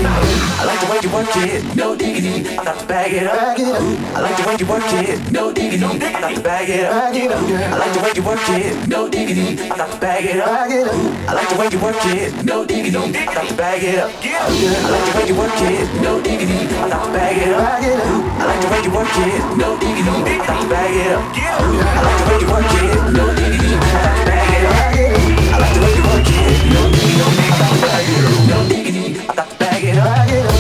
I like the way you work it, no diggity. I'm not to bag it up. I like the way you work it, no diggity. I'm not to bag it up. I like the way you work it, no diggity. I'm not to bag it up. I like the way you work it, no diggity. I'm not to bag it up. I like the way you work it, no diggity. I'm not to bag it up. I like the way you work it, no diggity. I'm not to bag it up. I like the way you work it, no diggity. I'm not to bag it up. I like the way you work it, no diggity. I'm not to bag it up. No diggity. I'm not to bag it up.